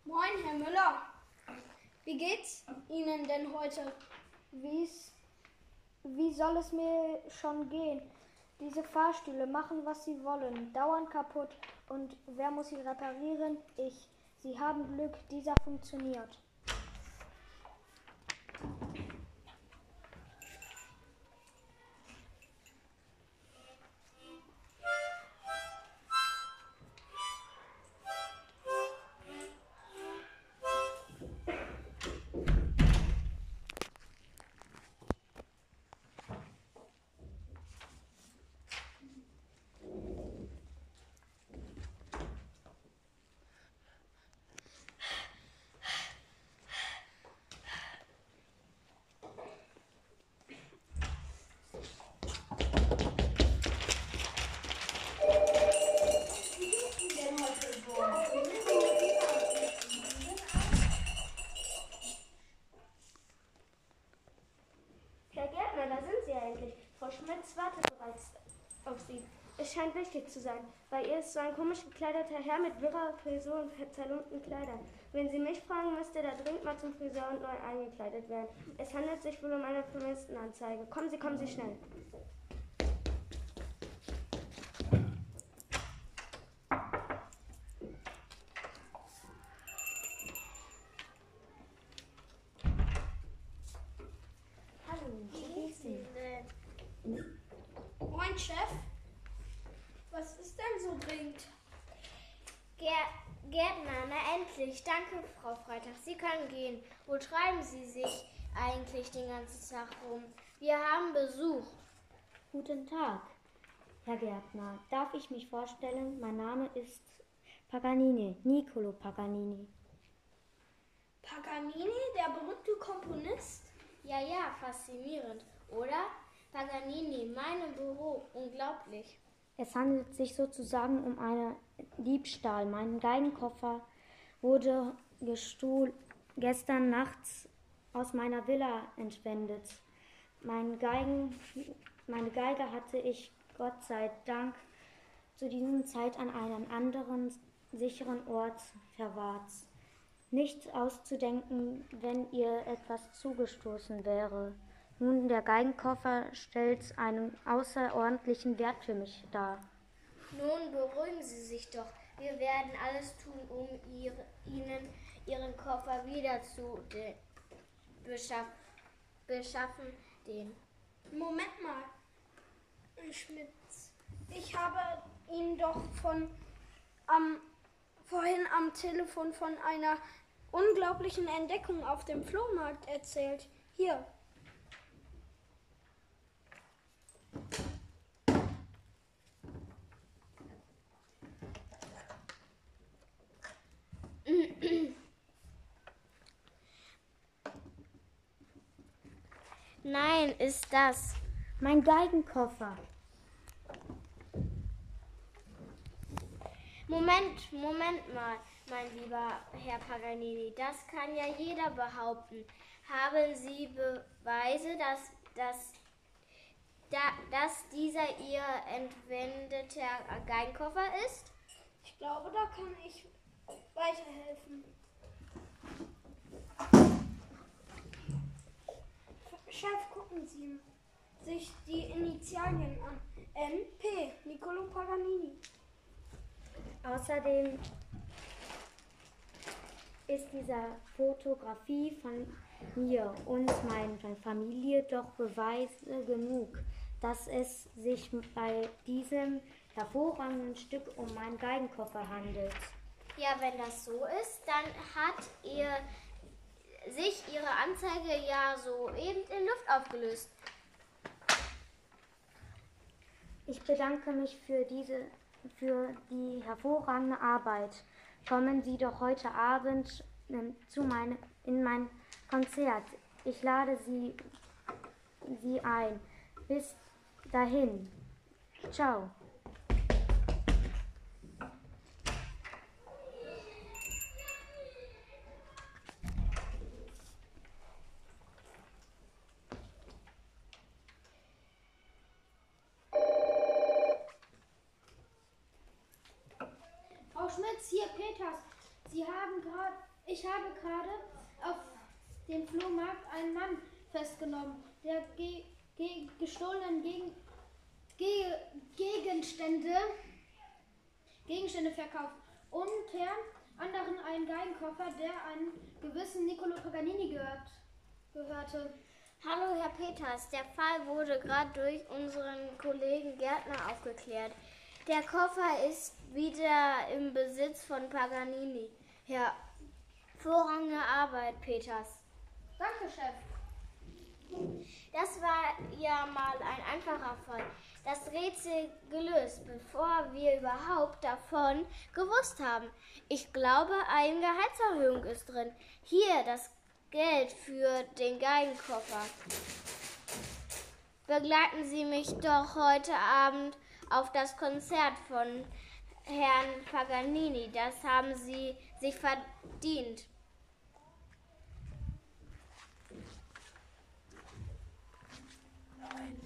Moin, Herr Müller. Wie geht's Ihnen denn heute? Wie soll es mir schon gehen? Diese Fahrstühle machen, was sie wollen, dauernd kaputt. Und wer muss sie reparieren? Ich. Sie haben Glück, dieser funktioniert. Herr Gärtner, da sind Sie ja endlich. Frau Schmitz wartet bereits auf Sie. Es scheint wichtig zu sein. Bei ihr ist so ein komisch gekleideter Herr mit wirrer Frisur und zerlumpten Kleidern. Wenn Sie mich fragen, müsste er dringend mal zum Friseur und neu eingekleidet werden. Es handelt sich wohl um eine Vermisstenanzeige. Kommen Sie schnell. Hallo, wie geht's Ihnen? Moin, Chef. Was ist denn so dringend? Gärtner, na endlich. Danke, Frau Freitag. Sie können gehen. Wo treiben Sie sich eigentlich den ganzen Tag rum? Wir haben Besuch. Guten Tag, Herr Gärtner. Darf ich mich vorstellen? Mein Name ist Paganini, Niccolo Paganini. Paganini, der berühmte Komponist? Ja, faszinierend, oder? Paganini, meinem Büro. Unglaublich. Es handelt sich sozusagen um einen Diebstahl. Mein Geigenkoffer wurde gestern nachts aus meiner Villa entwendet. Meine Geige hatte ich, Gott sei Dank, zu dieser Zeit an einem anderen sicheren Ort verwahrt. Nicht auszudenken, wenn ihr etwas zugestoßen wäre. Nun, der Geigenkoffer stellt einen außerordentlichen Wert für mich dar. Nun beruhigen Sie sich doch. Wir werden alles tun, um Ihnen Ihren Koffer wieder zu beschaffen. Moment mal, Schmitz. Ich habe Ihnen doch vorhin am Telefon von einer unglaublichen Entdeckung auf dem Flohmarkt erzählt. Hier. Nein, ist das. Mein Geigenkoffer. Moment mal, mein lieber Herr Paganini. Das kann ja jeder behaupten. Haben Sie Beweise, dass dieser Ihr entwendeter Geigenkoffer ist? Ich glaube, da kann ich weiterhelfen. Chef, gucken Sie sich die Initialien an. N.P. Niccolo Paganini. Außerdem ist diese Fotografie von mir und meiner Familie doch Beweise genug, dass es sich bei diesem hervorragenden Stück um meinen Geigenkoffer handelt. Ja, wenn das so ist, dann hat sich Ihre Anzeige ja soeben in Luft aufgelöst. Ich bedanke mich für die hervorragende Arbeit. Kommen Sie doch heute Abend in mein Konzert. Ich lade Sie ein. Bis dahin. Ciao. Frau Schmitz, hier Peters. Sie haben gerade Ich habe gerade auf dem Flohmarkt einen Mann festgenommen, der gestohlenen Gegenstände verkauft. Unter anderem einen Geigenkoffer, der einem gewissen Niccolo Paganini gehörte. Hallo Herr Peters, der Fall wurde gerade durch unseren Kollegen Gärtner aufgeklärt. Der Koffer ist wieder im Besitz von Paganini. Hervorragende Arbeit, Peters. Danke, Chef. Das war ja mal ein einfacher Fall. Das Rätsel gelöst, bevor wir überhaupt davon gewusst haben. Ich glaube, eine Gehaltserhöhung ist drin. Hier das Geld für den Geigenkoffer. Begleiten Sie mich doch heute Abend auf das Konzert von Herrn Paganini. Das haben Sie sich verdient. Nein.